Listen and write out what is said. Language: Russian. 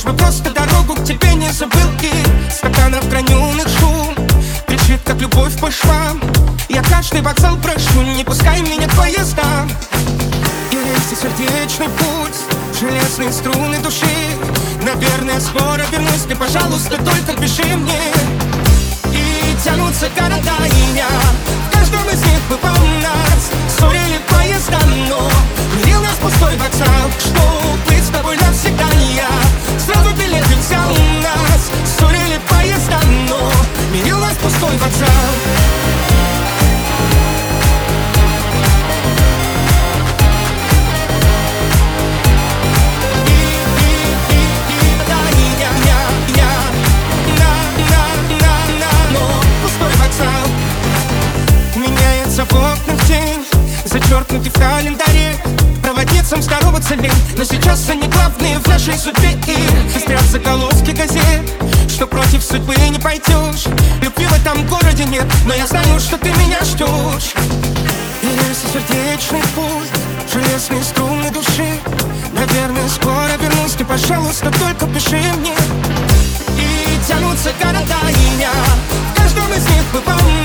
бы просто дорогу к тебе не забыл. И стаканов граненых шум кричит, как любовь по швам. Я каждый вокзал прошу, не пускай меня к поездам. И весь сердечный путь, железные струны души. Наверное, скоро вернусь, ты, пожалуйста, только пиши мне. И тянутся города, и я в каждом из них бывал нас. Ссорили поезда, но мирил нас пустой вокзал. Что быть с тобой навсегда не я. Сразу билеты взял у нас. Ссорили поезда, но мирил нас пустой вокзал. В окнах тень, зачеркнутый в календаре. Проводницам здороваться лень, но сейчас они главные в нашей судьбе. И пестрят заголовки газет, что против судьбы не пойдешь. Любви в этом городе нет, но я знаю, что ты меня ждешь. И если сердечный путь, железные струны души. Наверное, скоро вернусь, ты, пожалуйста, только пиши мне. И тянутся города, и я в каждом из них бывал.